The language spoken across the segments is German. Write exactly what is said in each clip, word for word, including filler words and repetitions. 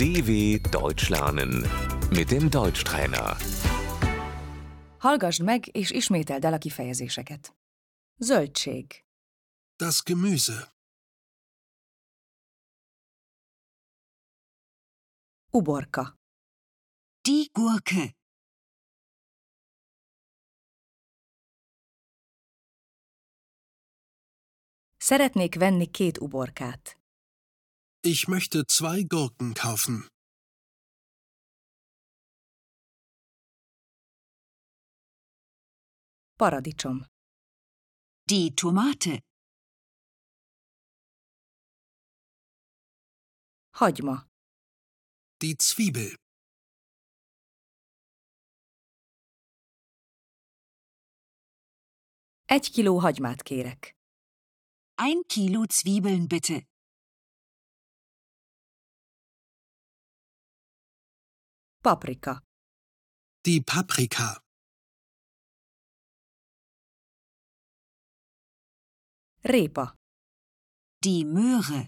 D W Deutsch lernen mit dem Deutschtrainer. Hallgasd meg és ismételd el a kifejezéseket. Zöldség, Das Gemüse, uborka, Die Gurke. szeretnék venni két uborkát. ich möchte zwei Gurken kaufen. Paradicsom, Die Tomate. hagyma, Die Zwiebel, egy kiló hagymát kérek. Ein Kilo Zwiebeln bitte. Paprika, die Paprika, répa, Die Möhre.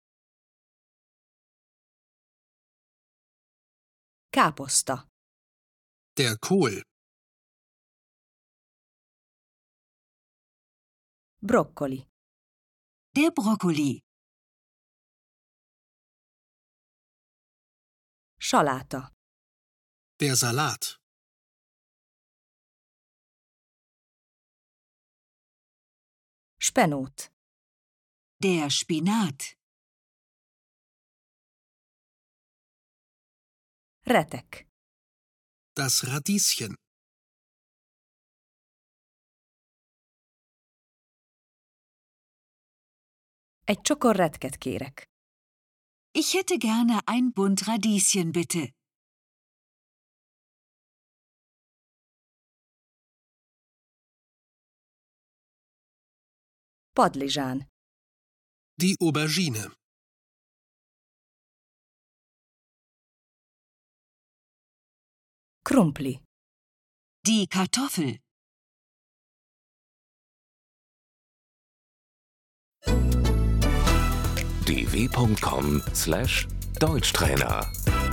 káposzta, der Kohl, brokkoli, Der Brokkoli. saláta, der Salat, spenót, Der Spinat. retek, das Radieschen, egy csokor retket kérek. Ich hätte gerne ein Bund Radieschen bitte. Padlizsán, die Aubergine, krumpli, Die Kartoffel. d w punkt com slash Deutschtrainer